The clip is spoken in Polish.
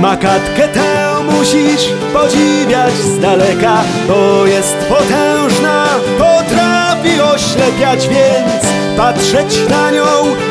Makatkę tę musisz podziwiać z daleka, bo jest potężna, potrafi oślepiać, więc patrzeć na nią